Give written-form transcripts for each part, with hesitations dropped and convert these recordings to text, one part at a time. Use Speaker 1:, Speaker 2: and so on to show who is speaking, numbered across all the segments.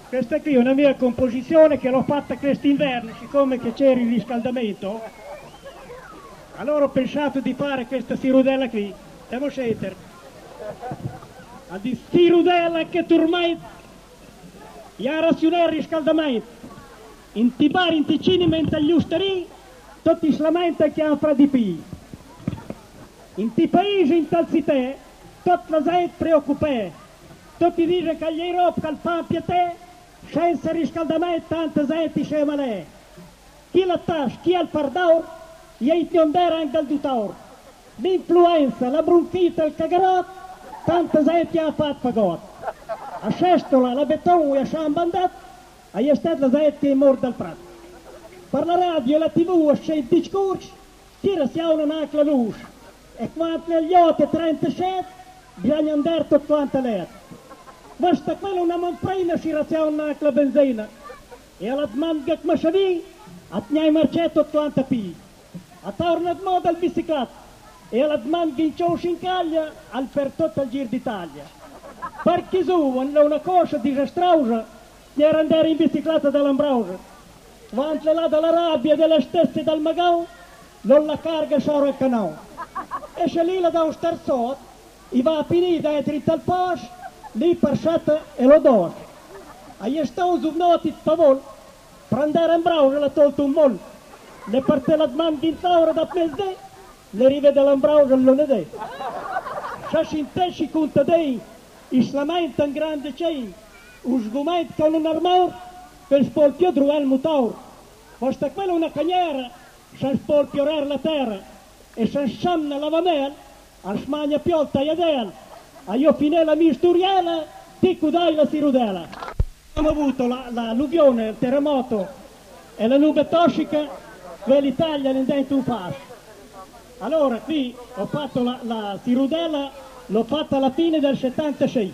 Speaker 1: Questa qui è una mia composizione che l'ho fatta quest'inverno, siccome che c'era il riscaldamento, allora ho pensato di fare questa sirudella qui. Andiamo a scegliere. A di sirudella che turmai a razionare il riscaldamento. In tibar in ticini mentre gli usteri, tutti si lamentano che hanno fra di più. In ti paesi in tal cité, tutta la gente preoccupata. Tutti dicono che gli Europa calpapia te, senza riscaldamento tanta gente si malè. Chi la tasca, chi ha il fardaur, gli intondere anche il dutaur. L'influenza, la bronchite, il cagarot, tanta gente ha fatto fagot. A Sestola, la Betone e a Sciambandat, è stata la gente che è morta al prato. Per la radio e la tv c'è il discorso, tira si ha una la luce. E quanto negli 8:37 bisogna andare tutto quanto letto. Basta quella una manfrina si raziona la benzina. E alla domanda che mi savi, a tenere marcetto tutto quanto pi. A torna di moda al bicicletta. E alla domanda che in ciò si incaglia, al per tutto il giro d'Italia. Perché su, una cosa disastrosa, era andare in bicicletta dall'Ambrausa. Quando là dalla rabbia delle stesse dal Magau, non la carga solo il canale. E se lì la da un sterzot, i va a finire dentro in tal posto, lì per sette e lo do. A gli stati uniti di favore, prendere in brausa l'ha tolto un mol. Le parte la domanda in saura da mezz'è, le rivede l'ambrausa il lunedì. Se si intesci conta dei, i lamenta in grande cei, un sgomento con un armor, per spolpio druel mutaur. Basta quella una cagnera, se spolpiorare la terra, e se sanna la vamel, a smagna piolta e adel, a io finè la misturiela, ti cudai la sirudela. Abbiamo avuto l'alluvione, il terremoto e la nube tossica, che l'Italia ne dentro un fascio. Allora qui ho fatto la sirudela, l'ho fatta alla fine del 76.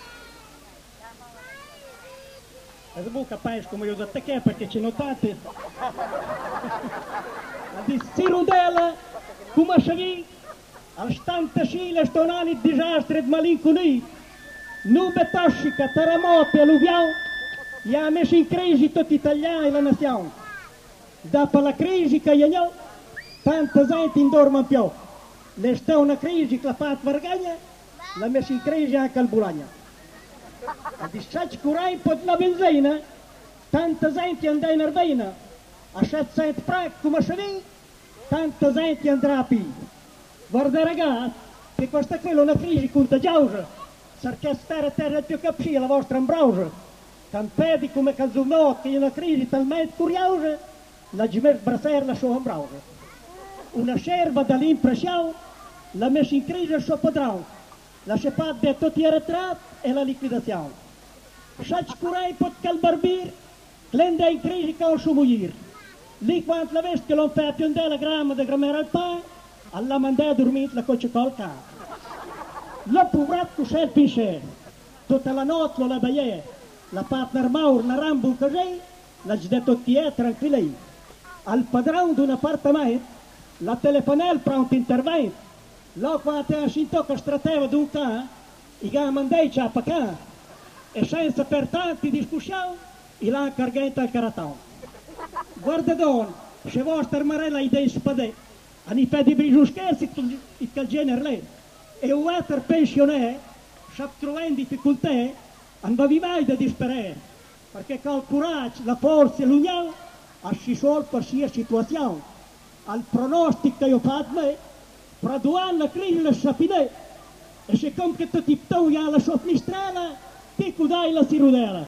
Speaker 1: E dopo capisco come io ho detto che perché ci notate. La di sirudela, come si al stante sì le stonali disastri di malinconia, nube tossica, terremoti, alluvioni, gli ha messo in crisi tutti gli italiani e la nazione. Dopo la crisi che gli ha, tanta gente non dorme più. Le sta una crisi che l'ha fatta vergogna, l'ha messa in crisi anche il Bologna. A dissacci curai un po' della benzina, tanta gente andrà in Arvena, a 700 franchi come si vede, tanta gente andrà a più. Guarda ragazzi, che questa qui è una crisi contagiosa, perché stare a terra più capire la vostra ambrausa. Campedi come Calzunò, che è una crisi talmente curiosa, la gimet brasser la sua ambrausa. Una serva dall'impressione l'ha messa in crisi il suo padrone, la sepatta a tutti i ritratti e la liquidazione. Sacci curai pot calbarbir, l'ende in crisi con suo moglie. Lì quando la veste che non fa più la gramma di gramera al pane, alla mandata a dormire la coccia col capo. L'ho poverato c'è il pensiero, tutta la notte la baia, la partner maur, la rambo così, la detto ti è tranquilla. Al padrone di un appartamento, la telefonella pronto intervento, l'ho quando ha sentito che strateva di un can, i ga mandai c'ha pa can, e senza per tanti discussioni, il ha cargato al caratone. Guarda don, se vostra marella idea spadè, a ni pedi brigiù scherzi il genere lei, e un altro pensionato, se trova in difficoltà, non va mai da disperare, perché col coraggio, la forza e l'unione, si risolve qualsiasi situazione. Al pronostico che ho fatto me, fra 2 anni la crisi la sapete, e siccome che tutti i alla sua finestrella, ti cudai la sirudela.